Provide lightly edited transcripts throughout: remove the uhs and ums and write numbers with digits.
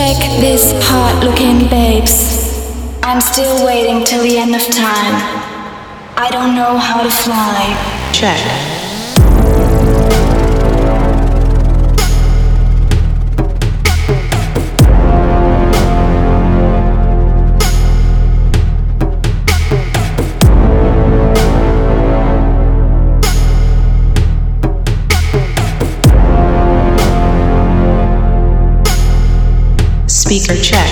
Check this hot-looking babes. I'm still waiting till the end of time. I don't know how to fly. Check. Speaker check.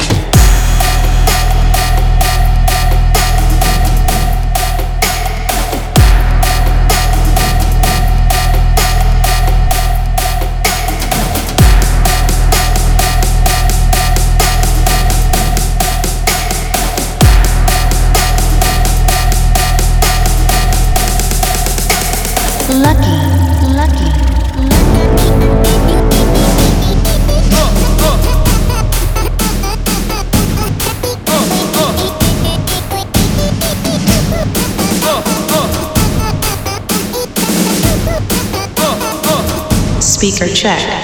Speaker check.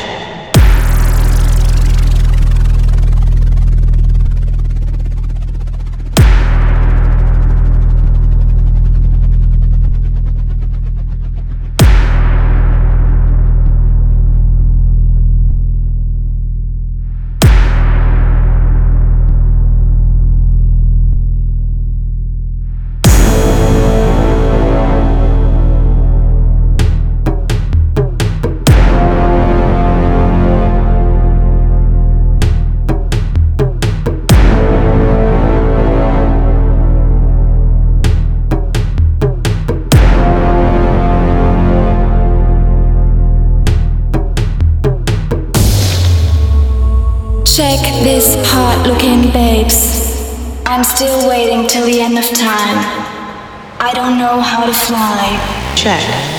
Check this hot-looking babes. I'm still waiting till the end of time. I don't know how to fly. Check.